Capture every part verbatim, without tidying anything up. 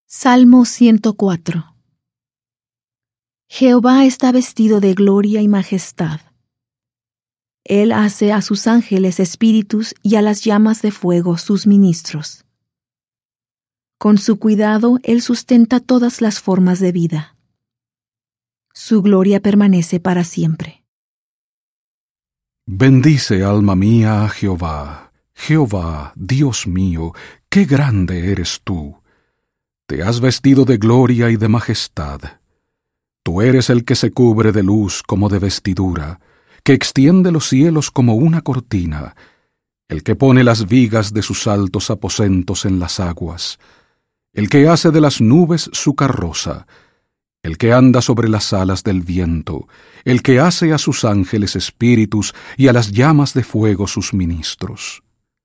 Salmo ciento cuatro. Jehová está vestido de gloria y majestad. Él hace a sus ángeles espíritus y a las llamas de fuego sus ministros. Con su cuidado Él sustenta todas las formas de vida. Su gloria permanece para siempre. Bendice, alma mía, a Jehová. Jehová, Dios mío, qué grande eres tú. Te has vestido de gloria y de majestad. Tú eres el que se cubre de luz como de vestidura, que extiende los cielos como una cortina, el que pone las vigas de sus altos aposentos en las aguas, el que hace de las nubes su carroza, el que anda sobre las alas del viento, el que hace a sus ángeles espíritus y a las llamas de fuego sus ministros.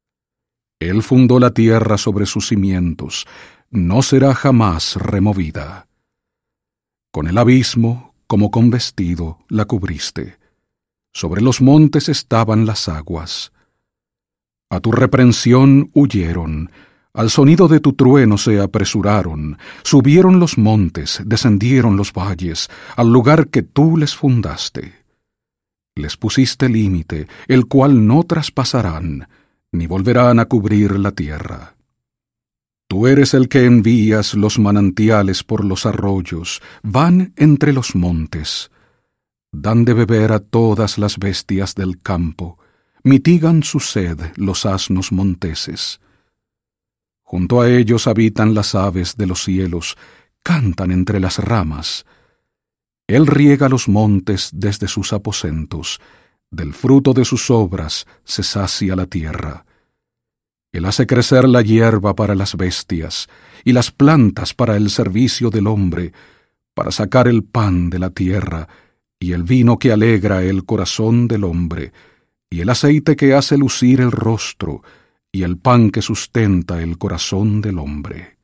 Él fundó la tierra sobre sus cimientos, no será jamás removida. Con el abismo, como con vestido, la cubriste. Sobre los montes estaban las aguas. A tu reprensión huyeron, al sonido de tu trueno se apresuraron, subieron los montes, descendieron los valles, al lugar que tú les fundaste. Les pusiste límite, el cual no traspasarán, ni volverán a cubrir la tierra. Tú eres el que envías los manantiales por los arroyos, van entre los montes. Dan de beber a todas las bestias del campo, mitigan su sed los asnos monteses. Junto a ellos habitan las aves de los cielos, cantan entre las ramas. Él riega los montes desde sus aposentos, del fruto de sus obras se sacia la tierra. Él hace crecer la hierba para las bestias y las plantas para el servicio del hombre, para sacar el pan de la tierra y el vino que alegra el corazón del hombre, y el aceite que hace lucir el rostro, y el pan que sustenta el corazón del hombre.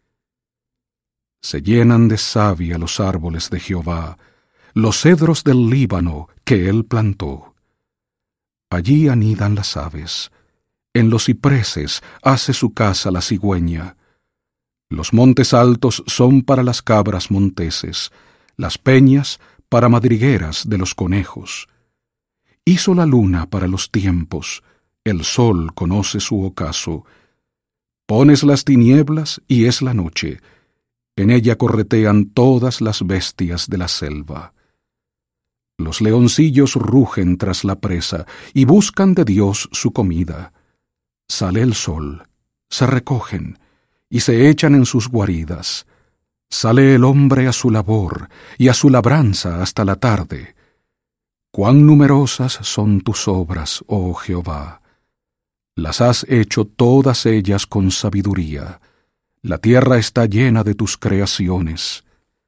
Se llenan de savia los árboles de Jehová, los cedros del Líbano que él plantó. Allí anidan las aves. En los cipreses hace su casa la cigüeña. Los montes altos son para las cabras monteses, las peñas para madrigueras de los conejos. Hizo la luna para los tiempos, el sol conoce su ocaso. Pones las tinieblas y es la noche, en ella corretean todas las bestias de la selva. Los leoncillos rugen tras la presa y buscan de Dios su comida. Sale el sol, se recogen y se echan en sus guaridas. Sale el hombre a su labor y a su labranza hasta la tarde. Cuán numerosas son tus obras, oh Jehová. Las has hecho todas ellas con sabiduría. La tierra está llena de tus creaciones.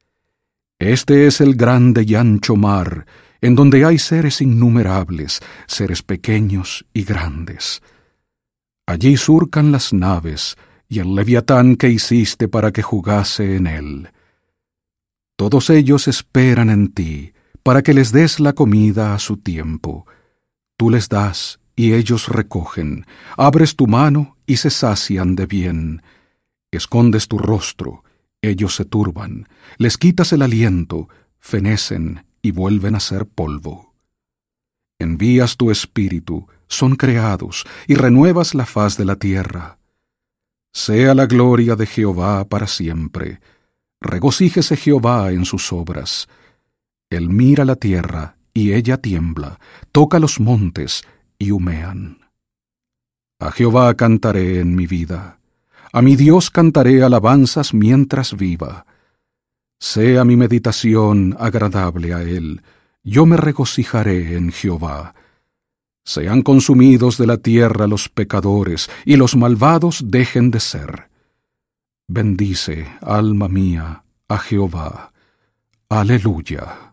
Este es el grande y ancho mar, en donde hay seres innumerables, seres pequeños y grandes. Allí surcan las naves y el leviatán que hiciste para que jugase en él. Todos ellos esperan en ti, para que les des la comida a su tiempo. Tú les das y ellos recogen, abres tu mano y se sacian de bien. Escondes tu rostro, ellos se turban, les quitas el aliento, fenecen y vuelven a ser polvo. Envías tu espíritu, son creados, y renuevas la faz de la tierra. Sea la gloria de Jehová para siempre. Regocíjese Jehová en sus obras. Él mira la tierra, y ella tiembla, toca los montes, y humean. A Jehová cantaré en mi vida. A mi Dios cantaré alabanzas mientras viva. Sea mi meditación agradable a él. Yo me regocijaré en Jehová. Sean consumidos de la tierra los pecadores, y los malvados dejen de ser. Bendice, alma mía, a Jehová. Aleluya.